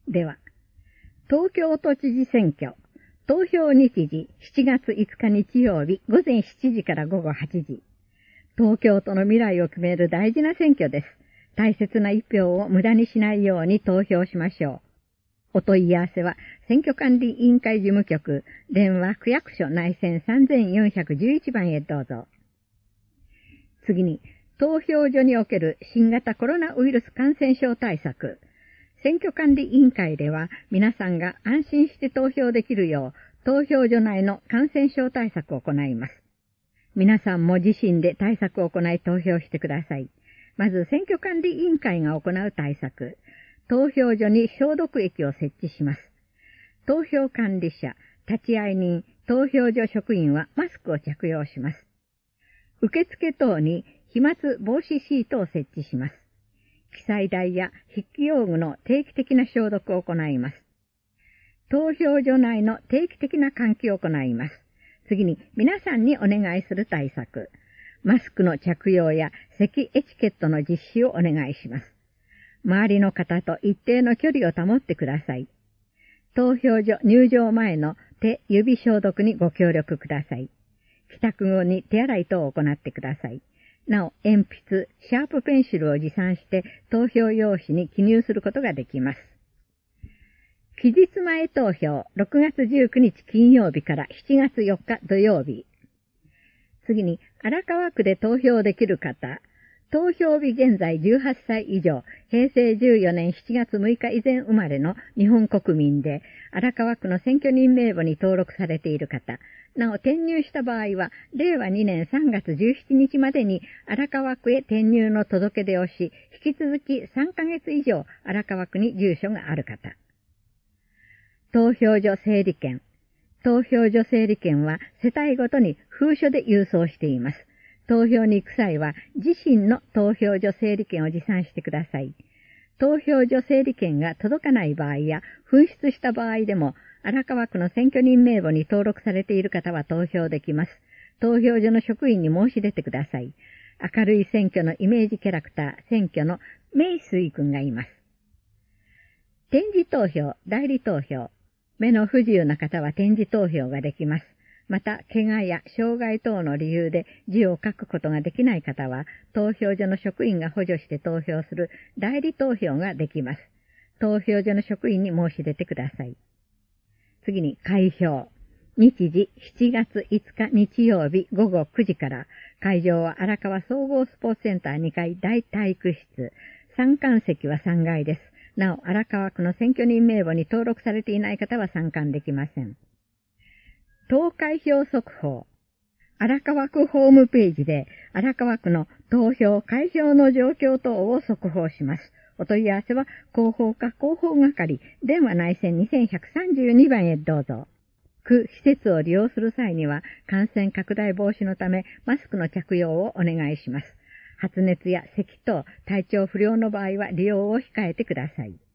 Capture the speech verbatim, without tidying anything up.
では、東京都知事選挙、投票日時しちがついつか日曜日午前しちじから午後はちじ。東京都の未来を決める大事な選挙です。大切な一票を無駄にしないように投票しましょう。お問い合わせは、選挙管理委員会事務局、電話区役所内線さんぜんよんひゃくじゅういちばんへどうぞ。次に、投票所における新型コロナウイルス感染症対策。選挙管理委員会では、皆さんが安心して投票できるよう、投票所内の感染症対策を行います。皆さんも自身で対策を行い投票してください。まず、選挙管理委員会が行う対策。投票所に消毒液を設置します。投票管理者、立会人、投票所職員はマスクを着用します。受付等に飛沫防止シートを設置します。記載台や筆記用具の定期的な消毒を行います。投票所内の定期的な換気を行います。次に皆さんにお願いする対策。マスクの着用や席エチケットの実施をお願いします。周りの方と一定の距離を保ってください。投票所入場前の手指消毒にご協力ください。帰宅後に手洗い等を行ってください。なお、鉛筆、シャープペンシルを持参して投票用紙に記入することができます。期日前投票、ろくがつじゅうくにち金曜日からしちがつよっか土曜日。次に、荒川区で投票できる方、投票日現在じゅうはっさい以上、へいせいじゅうよねんしちがつむいか以前生まれの日本国民で、荒川区の選挙人名簿に登録されている方、なお転入した場合は、れいわにねんさんがつじゅうしちにちまでに荒川区へ転入の届け出をし、引き続きさんかげつ以上荒川区に住所がある方。投票所整理券。投票所整理券は世帯ごとに封書で郵送しています。投票に行く際は自身の投票所整理券を持参してください。投票所整理券が届かない場合や紛失した場合でも荒川区の選挙人名簿に登録されている方は投票できます。投票所の職員に申し出てください。明るい選挙のイメージキャラクター、選挙のメイスイ君がいます。点字投票、代理投票。目の不自由な方は点字投票ができます。また、怪我や障害等の理由で字を書くことができない方は、投票所の職員が補助して投票する代理投票ができます。投票所の職員に申し出てください。次に、開票。日時しちがついつか日曜日ごごくじから、会場は荒川総合スポーツセンターにかい大体育室。参観席はさんがいです。なお、荒川区の選挙人名簿に登録されていない方は参観できません。投開票速報。荒川区ホームページで荒川区の投票開票の状況等を速報します。お問い合わせは広報課広報係電話内線にせんひゃくさんじゅうにばんへどうぞ。区施設を利用する際には感染拡大防止のためマスクの着用をお願いします。発熱や咳等、体調不良の場合は利用を控えてください。